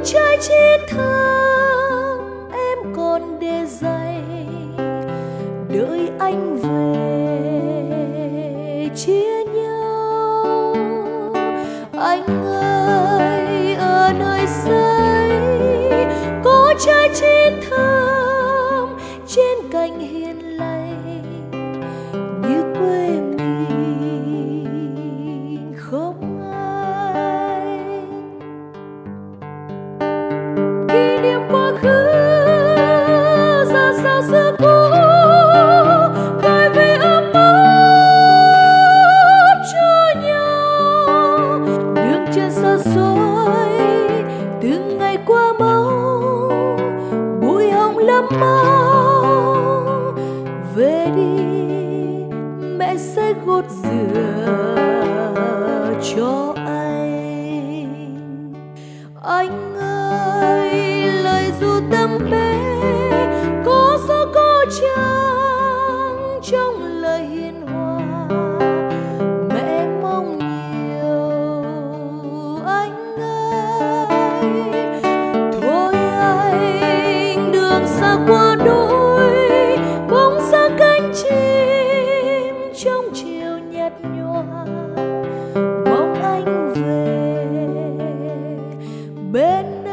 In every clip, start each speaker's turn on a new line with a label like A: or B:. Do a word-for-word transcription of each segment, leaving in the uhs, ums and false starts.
A: trái chín thơm em còn để dày, đợi anh về chia nhau. Anh ơi, ở nơi xây có trái chín thơm trên cành hiền lành, như quê mình không ai. Kỷ niệm quá khứ ra sao xưa cũ, gọi về ấm áp cho nhau. Đường chân xa xôi từng ngày qua mau, bụi hồng lấm mau. Về đi mẹ sẽ gột rửa cho anh. Anh ơi, lời ru tâm bé có gió có trăng trong lời hiền hòa. Mẹ mong nhiều anh ơi, thôi anh đường xa qua đôi, bóng dáng cánh chim trong chiều nhạt nhòa. Mong anh về bên em.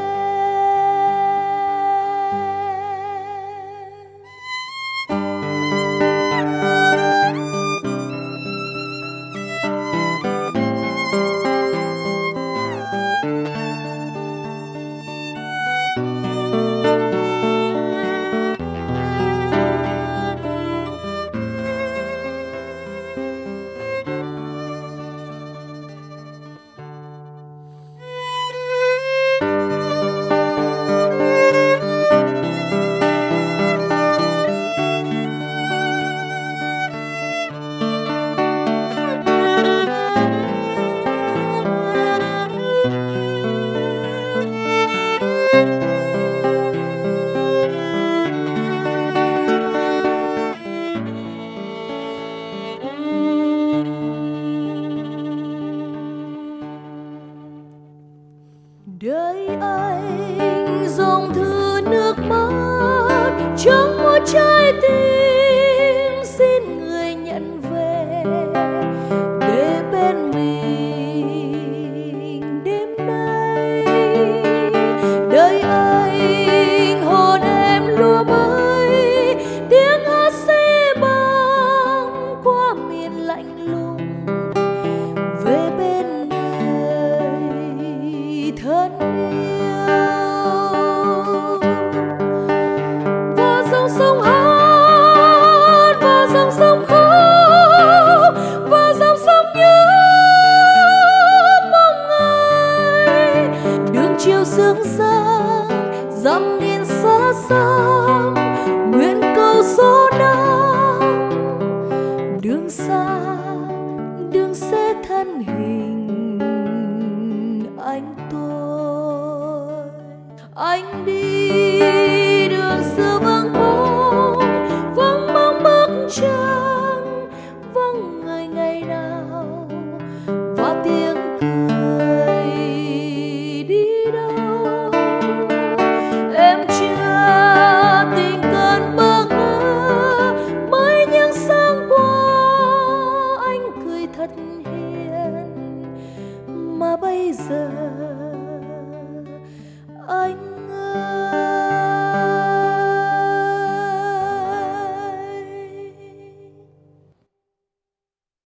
A: Đời anh dòng thư nước mắt trong một trái tim, xin người nhận về để bên mình đêm nay. Đời anh hồn em lúa mới, tiếng hát xe băng qua miền lạnh lùng về bên người thân yêu. Và dòng sông hát, và dòng sông khóc, và dòng sông nhớ mong ngày. Đường chiều sương giăng dặm nghìn xa xăm, nguyện cầu số năm. Đường xa đường sẽ thân hình anh tôi. Anh đi đường xưa vắng bóng, vắng bóng bức tranh, vắng người ngày nào và tiếng cười đi đâu. Em chưa tình cơn bơ ngơ, mới những sáng qua anh cười thật hiền, mà bây giờ anh